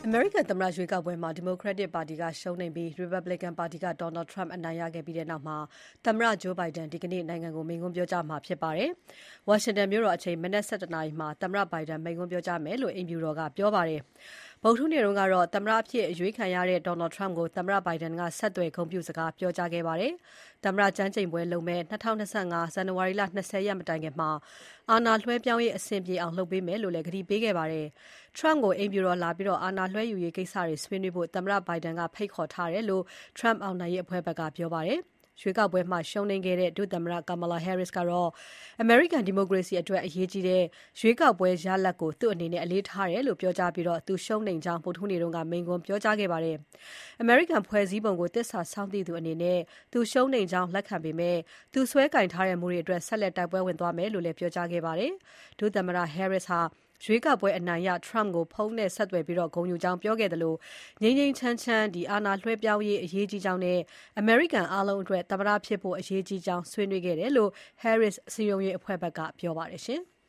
အမေရိကန်သမ္မတရွေးကောက်ပွဲမှာ Democratic ပါတီကရှုံးနိမ့်ပြီး Republican ပါတီက Donald Trump အနိုင်ရခဲ့ပြီးနောက် သမ္မတ Joe Biden ဒီနေ့နိုင်ငံကို မိန့်ခွန်းပြောကြားမှာဖြစ်ပါတယ်။ ဝါရှင်တန်မြို့တော်အချိန် မနက် ၁၁ နာရီမှာ သမ္မတ Biden မိန့်ခွန်းပြောကြားမယ်လို့ အိမ်ဖြူတော်က ပြောပါတယ်။ ဗုဒ္ဓဟူးနေ့ကတော့ သမ္မတအဖြစ်အရွေးခံရတဲ့ Donald Trump ကို သမ္မတ Biden က ဆက်သွယ်ဂုဏ်ပြုစကားပြောကြားခဲ့ပါတယ်။ သမ္မတကျမ်းကျိန်ပွဲလုပ်မယ့် ၂၀၂၅ ဇန်နဝါရီ ၂၀ ရက်မတိုင်ခင် အာဏာလွှဲပြောင်းရေးအဆင်ပြေအောင်လုပ်ပေးမယ်လို့လည်း ကတိပေးခဲ့ပါတယ်။ Trump ကိုအိမ်ဖြူတော်လာပြီး အာဏာလွှဲယူရေးကိစ္စတွေဆွေးနွေးဖို့ သမ္မတ Biden ကဖိတ်ခေါ်ထားတယ်လို့ Trump အောင်နိုင်ရေးအဖွဲ့ဘက်ကပြောပါတယ်။ ရွေးကောက်ပွဲမှာရှုံးနိမ့်ခဲ့တဲ့ ဒုသမ္မတ Kamala Harris ကတော့ အမေရိကန်ဒီမိုကရေစီအတွက်အရေးကြီးတဲ့ ရွေးကောက်ပွဲရလဒ်ကို သူ့အနေနဲ့အလေးထားတယ်လို့ပြောကြားပြီး သူရှုံးနိမ့်ကြောင်း ဗုဒ္ဓဟူးနေ့က မိန့်ခွန်းပြောကြားခဲ့ပါတယ်။ အမေရိကန်ဖွဲ့စည်းပုံကို သစ္စာစောင့်သိသူအနေနဲ့ သူရှုံးနိမ့်ကြောင်းလက်ခံပေမဲ့ သူစွဲကိုင်ထားတဲ့မူတွေအတွက် ဆက်လက်တိုက်ပွဲဝင်သွားမယ်လို့လည်း ပြောကြားခဲ့ပါတယ်။ ဒုသမ္မတ Harris ဟာ ရွေးကောက်ပွဲအနိုင်ရ Trump ကို ဖုန်းနဲ့ဆက်သွယ်ဂုဏ်ယူကြောင်းပြောခဲ့သလို ငြိမ်းငြိမ်းချမ်းချမ်း အာဏာလွှဲပြောင်းရေးအရေးကြီးကြောင်းနဲ့ အမေရိကန်အားလုံးအတွက် သမ္မတဖြစ်ဖို့အရေးကြီးကြောင်း ဆွေးနွေးခဲ့တယ်လို့ Harris စည်းရုံးရေးအဖွဲ့ဘက်က ပြောပါတယ်။